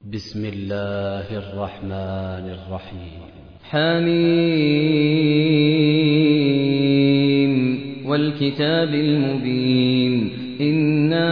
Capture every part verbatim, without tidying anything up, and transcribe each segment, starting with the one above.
بسم الله الرحمن الرحيم. حميم والكتاب المبين. إنا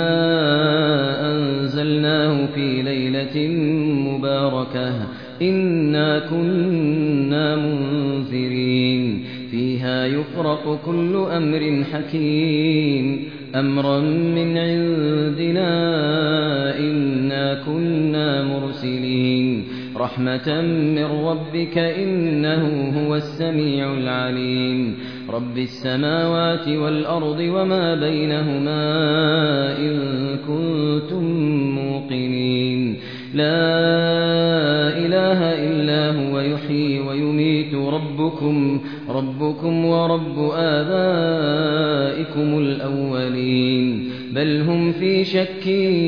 أنزلناه في ليلة مباركة إنا كنا منذرين فيها يفرق كل أمر حكيم أمرا من عندنا إنا كنا مرسلين رحمة من ربك إنه هو السميع العليم رب السماوات والأرض وما بينهما إن كنتم موقنين لا إله إلا هو يحيي ويميت ربكم ربكم ورب آبائكم الأولين بل هم في شك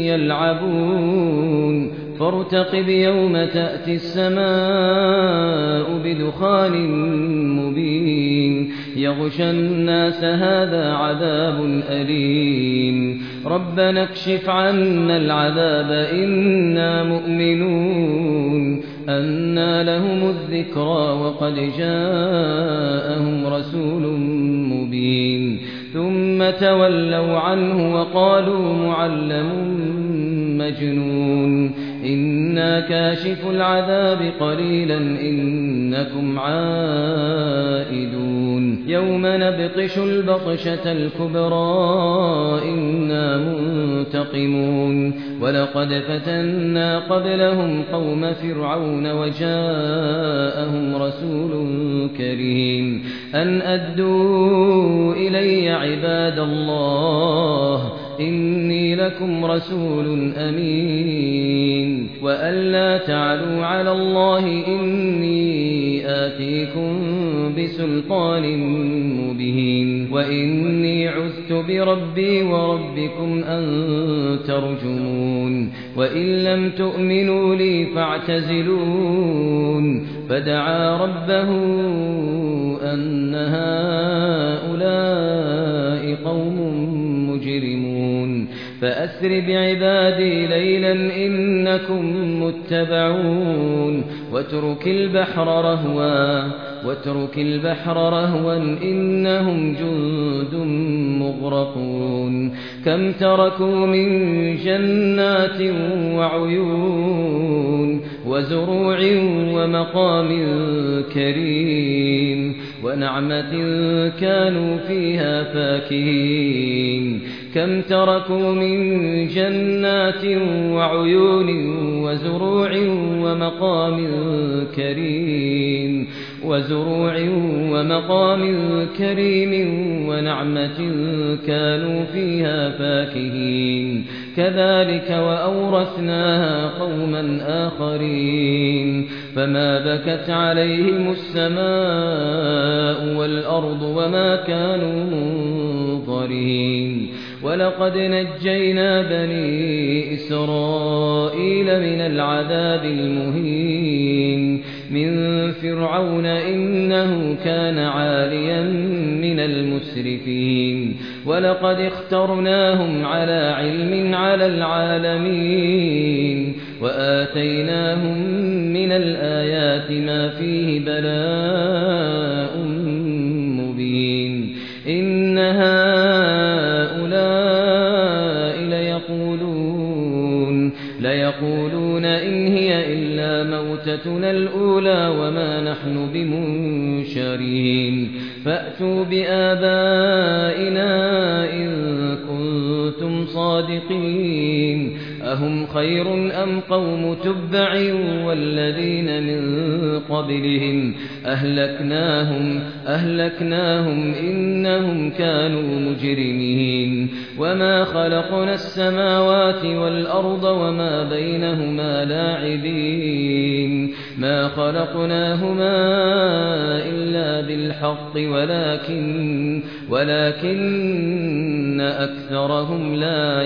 يلعبون فارتقب يوم تأتي السماء بدخان مبين يغشى الناس هذا عذاب أليم ربنا اكشف عنا العذاب إنا مؤمنون أنى لهم الذكرى وقد جاءهم رسول مبين ثم تولوا عنه وقالوا معلم مجنون إنا كاشف العذاب قليلا إنكم عائدون يوم نبطش البطشة الكبرى إنا منتقمون ولقد فتنا قبلهم قوم فرعون وجاءهم رسول كريم أن أدوا إلي عباد الله إني لكم رسول أمين وأن لا تعلوا على الله إني آتيكم بسلطان مبين وإني عذت بربي وربكم أن ترجمون وإن لم تؤمنوا لي فاعتزلون فدعا ربه أن هؤلاء قوم مجرمون فأسر بعبادي ليلا إنكم متبعون واترك البحر رهوا واترك البحر رهوا إنهم جند مغرقون كم تركوا من جنات وعيون وزروع ومقام كريم ونعمة كانوا فيها فاكهين كم تركوا من جنات وعيون وزروع ومقام كريم وزروع ومقام كريم ونعمة كانوا فيها فاكهين كذلك وأورثناها قوما آخرين فما بكت عليهم السماء والأرض وما كانوا منظرين ولقد نجينا بني إسرائيل من العذاب المهين من فرعون إنه كان عاليا من المسرفين ولقد اخترناهم على علم على العالمين وآتيناهم من الآيات ما فيه بلاء مبين إن هؤلاء ليقولون ليقولون إن هي إلا موتتنا الأولى وما نحن بمنشرين فأتوا بآبائنا إن كنتم صادقين أهم خير أم قوم تبع والذين من قبلهم أهلكناهم أهلكناهم إنهم كانوا مجرمين وما خلقنا السماوات والأرض وما بينهما لاعبين ما خلقناهما إلا بالحق ولكن ولكن أكثرهم لا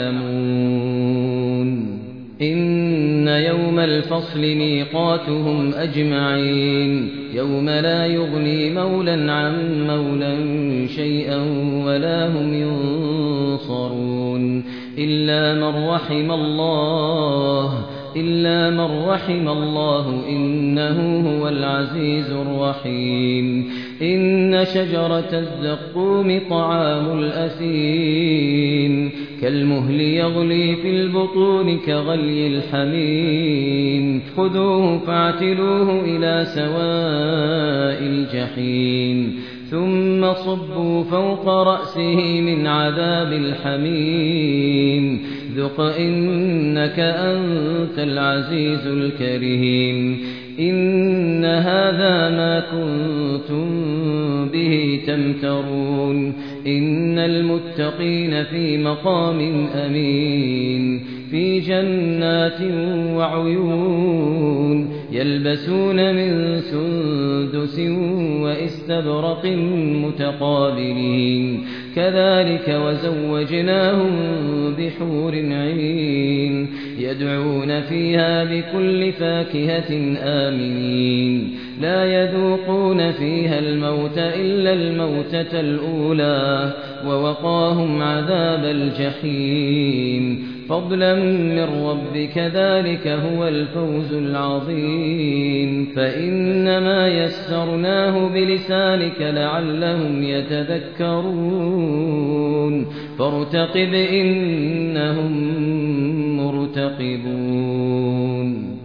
يعلمون إن يوم الفصل ميقاتهم أجمعين يوم لا يغني مولى عن مولى شيئا ولا هم ينصرون إلا من رحم الله إلا من رحم الله إنه هو العزيز الرحيم إن شجرة الزقوم طعام الأثيم كالمهل يغلي في البطون كغلي الحميم خذوه فاعتلوه إلى سواء الجحيم ثم صبوا فوق رأسه من عذاب الحميم ذق إنك أنت العزيز الكريم إن هذا ما كنتم به تمترون إن المتقين في مقام أمين في جنات وعيون يلبسون من سندس وإستبرق متقابلين كذلك وزوجناهم بحور عين يدعون فيها بكل فاكهة آمنين لا يذوقون فيها الموت إلا الموتة الأولى ووقاهم عذاب الجحيم فضلا من ربك ذلك هو الفوز العظيم فإنما يسرناه بلسانك لعلهم يتذكرون فارتقب إنهم مرتقبون